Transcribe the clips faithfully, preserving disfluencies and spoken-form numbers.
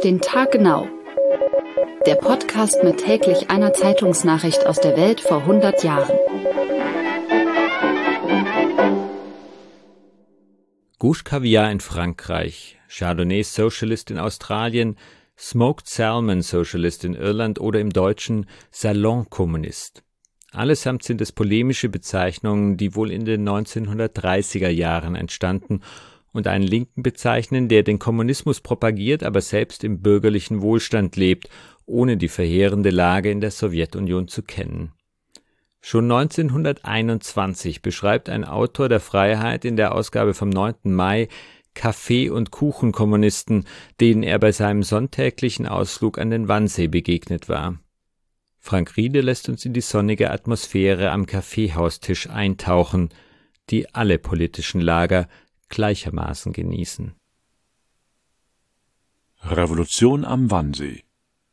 den Tag genau. Der Podcast mit täglich einer Zeitungsnachricht aus der Welt vor hundert Jahren. Gouche Caviar in Frankreich, Chardonnay Socialist in Australien, Smoked Salmon Socialist in Irland oder im Deutschen Salon Kommunist. Allesamt sind es polemische Bezeichnungen, die wohl in den neunzehnhundertdreißiger Jahren entstanden und einen Linken bezeichnen, der den Kommunismus propagiert, aber selbst im bürgerlichen Wohlstand lebt, ohne die verheerende Lage in der Sowjetunion zu kennen. Schon neunzehnhunderteinundzwanzig beschreibt ein Autor der Freiheit in der Ausgabe vom neunten Mai Kaffee- und Kuchenkommunisten, denen er bei seinem sonntäglichen Ausflug an den Wannsee begegnet war. Frank Riede lässt uns in die sonnige Atmosphäre am Kaffeehaustisch eintauchen, die alle politischen Lager gleichermaßen genießen. Revolution am Wannsee.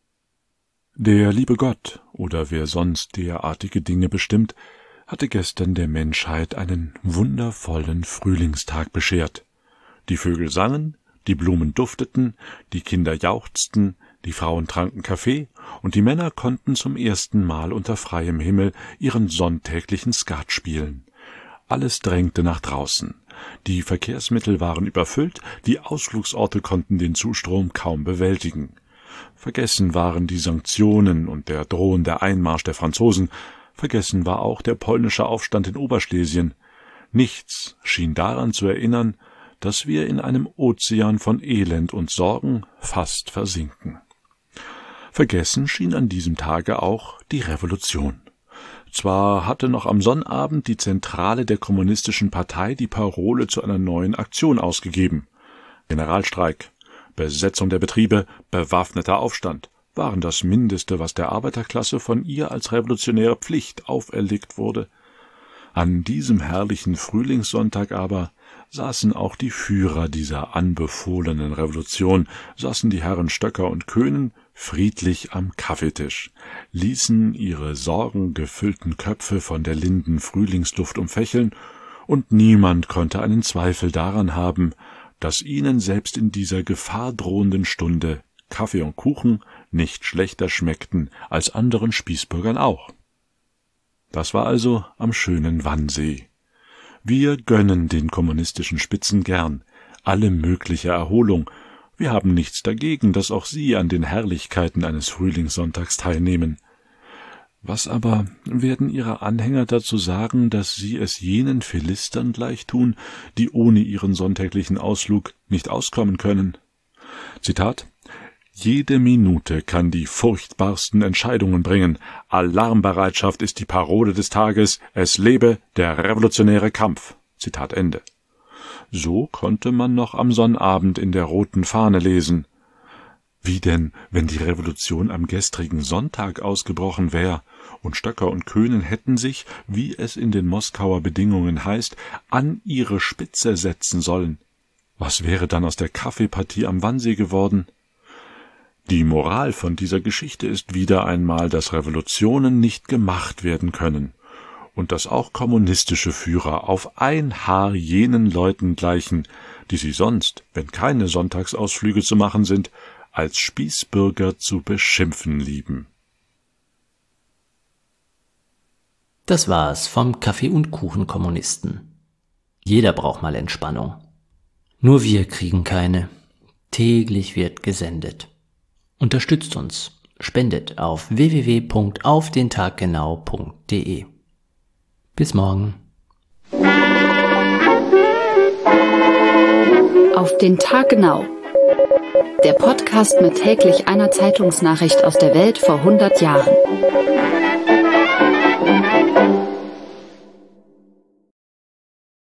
Der liebe Gott, oder wer sonst derartige Dinge bestimmt, hatte gestern der Menschheit einen wundervollen Frühlingstag beschert. Die Vögel sangen, die Blumen dufteten, die Kinder jauchzten, die Frauen tranken Kaffee und die Männer konnten zum ersten Mal unter freiem Himmel ihren sonntäglichen Skat spielen. Alles drängte nach draußen. Die Verkehrsmittel waren überfüllt, die Ausflugsorte konnten den Zustrom kaum bewältigen. Vergessen waren die Sanktionen und der drohende Einmarsch der Franzosen, vergessen war auch der polnische Aufstand in Oberschlesien. Nichts schien daran zu erinnern, dass wir in einem Ozean von Elend und Sorgen fast versinken. Vergessen schien an diesem Tage auch die Revolution. Zwar hatte noch am Sonnabend die Zentrale der Kommunistischen Partei die Parole zu einer neuen Aktion ausgegeben. Generalstreik, Besetzung der Betriebe, bewaffneter Aufstand waren das Mindeste, was der Arbeiterklasse von ihr als revolutionäre Pflicht auferlegt wurde. An diesem herrlichen Frühlingssonntag aber saßen auch die Führer dieser anbefohlenen Revolution, saßen die Herren Stöcker und Köhnen friedlich am Kaffeetisch, ließen ihre sorgengefüllten Köpfe von der linden Frühlingsluft umfächeln, und niemand konnte einen Zweifel daran haben, dass ihnen selbst in dieser gefahrdrohenden Stunde Kaffee und Kuchen nicht schlechter schmeckten als anderen Spießbürgern auch. Das war also am schönen Wannsee. Wir gönnen den kommunistischen Spitzen gern alle mögliche Erholung. Wir haben nichts dagegen, dass auch sie an den Herrlichkeiten eines Frühlingssonntags teilnehmen. Was aber werden ihre Anhänger dazu sagen, dass sie es jenen Philistern gleich tun, die ohne ihren sonntäglichen Ausflug nicht auskommen können? Zitat: »Jede Minute kann die furchtbarsten Entscheidungen bringen. Alarmbereitschaft ist die Parole des Tages. Es lebe der revolutionäre Kampf.« Zitat Ende. So konnte man noch am Sonnabend in der Roten Fahne lesen. Wie denn, wenn die Revolution am gestrigen Sonntag ausgebrochen wäre und Stöcker und Köhnen hätten sich, wie es in den Moskauer Bedingungen heißt, an ihre Spitze setzen sollen? Was wäre dann aus der Kaffeepartie am Wannsee geworden? Die Moral von dieser Geschichte ist wieder einmal, dass Revolutionen nicht gemacht werden können und dass auch kommunistische Führer auf ein Haar jenen Leuten gleichen, die sie sonst, wenn keine Sonntagsausflüge zu machen sind, als Spießbürger zu beschimpfen lieben. Das war's vom Kaffee- und Kuchenkommunisten. Jeder braucht mal Entspannung. Nur wir kriegen keine. Täglich wird gesendet. Unterstützt uns. Spendet auf w w w punkt auf den tag genau punkt d e. Bis morgen. Auf den Tag genau. Der Podcast mit täglich einer Zeitungsnachricht aus der Welt vor hundert Jahren.